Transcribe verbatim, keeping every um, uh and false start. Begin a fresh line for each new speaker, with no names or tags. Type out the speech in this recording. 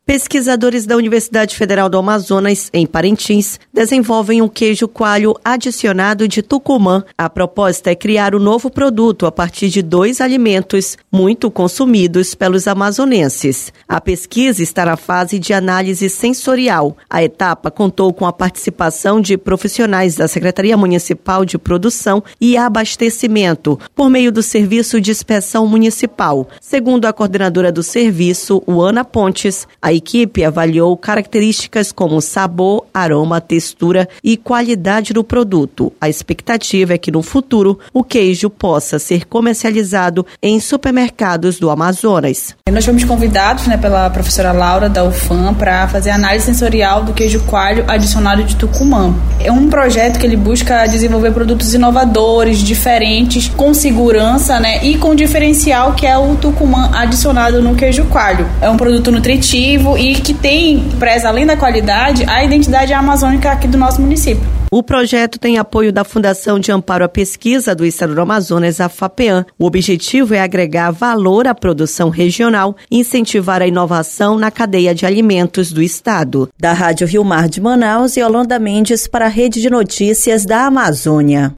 Pesquisadores da Universidade Federal do Amazonas, em Parintins, desenvolvem um queijo coalho adicionado de Tucumã. A proposta é criar um novo produto a partir de dois alimentos muito consumidos pelos amazonenses. A pesquisa está na fase de análise sensorial. A etapa contou com a participação de profissionais da Secretaria Municipal de Produção e Abastecimento, por meio do Serviço de Inspeção Municipal. Segundo a coordenadora do serviço, Ana Pontes, a A equipe avaliou características como sabor, aroma, textura e qualidade do produto. A expectativa é que no futuro o queijo possa ser comercializado em supermercados do Amazonas.
Nós fomos convidados, né, pela professora Laura da U F A M para fazer análise sensorial do queijo coalho adicionado de Tucumã. É um projeto que ele busca desenvolver produtos inovadores, diferentes, com segurança, né, e com diferencial que é o Tucumã adicionado no queijo coalho. É um produto nutritivo e que tem, preza além da qualidade, a identidade amazônica aqui do nosso município.
O projeto tem apoio da Fundação de Amparo à Pesquisa do Estado do Amazonas, a FAPEAM. O objetivo é agregar valor à produção regional e incentivar a inovação na cadeia de alimentos do Estado. Da Rádio Rio Mar de Manaus, Yolanda Mendes para a Rede de Notícias da Amazônia.